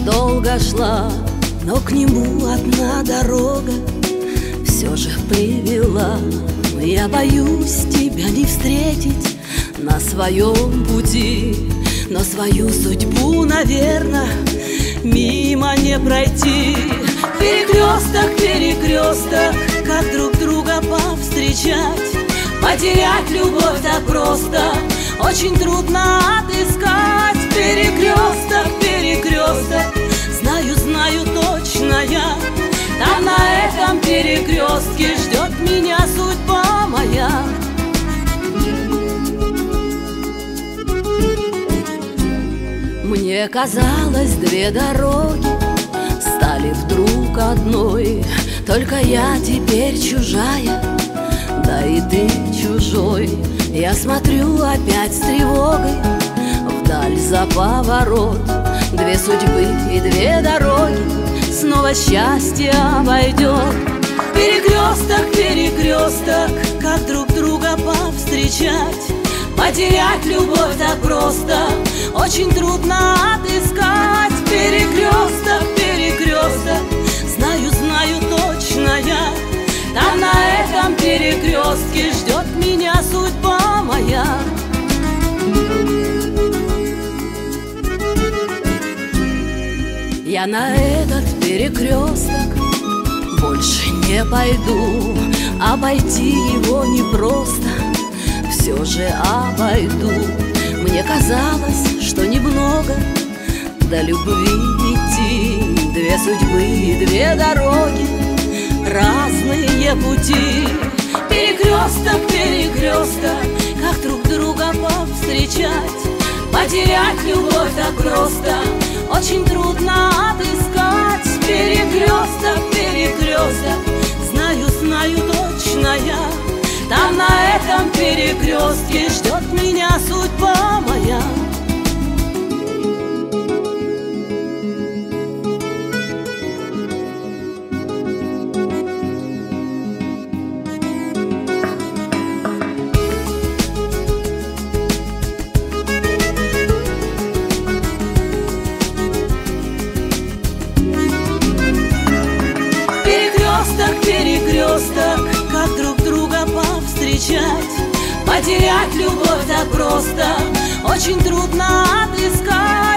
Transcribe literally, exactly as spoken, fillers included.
долго шла, но к нему одна дорога все же привела. Я боюсь тебя не встретить на своем пути, но свою судьбу, наверное, мимо не пройти. Перекресток, перекресток, как друг друга повстречать? Потерять любовь так просто, очень трудно отыскать. Перекресток, перекресток, знаю, знаю точно я, там на этом перекрестке ждет меня судьба моя. Мне казалось, две дороги стали вдруг одной, только я теперь чужая, да и ты чужой. Я смотрю опять с тревогой вдаль за поворот. Две судьбы и две дороги, снова счастье обойдет. Перекресток, перекресток, как друг друга повстречать? Потерять любовь так просто, очень трудно отыскать. Перекресток, перекресток, знаю, знаю точно я, там на этом перекрестке ждет меня судьба моя. Я на этот перекресток больше не пойду, обойти его непросто, все же обойду. Мне казалось, что немного до любви идти, две судьбы и две дороги, разные пути. Перекресток, перекресток, как друг друга повстречать? Потерять любовь так просто, очень трудно отыскать. Перекресток, перекресток, знаю, знаю точно я, там на этом перекрестке ждет меня судьба моя. Перекресток, как друг друга повстречать? Потерять любовь так просто, очень трудно отыскать.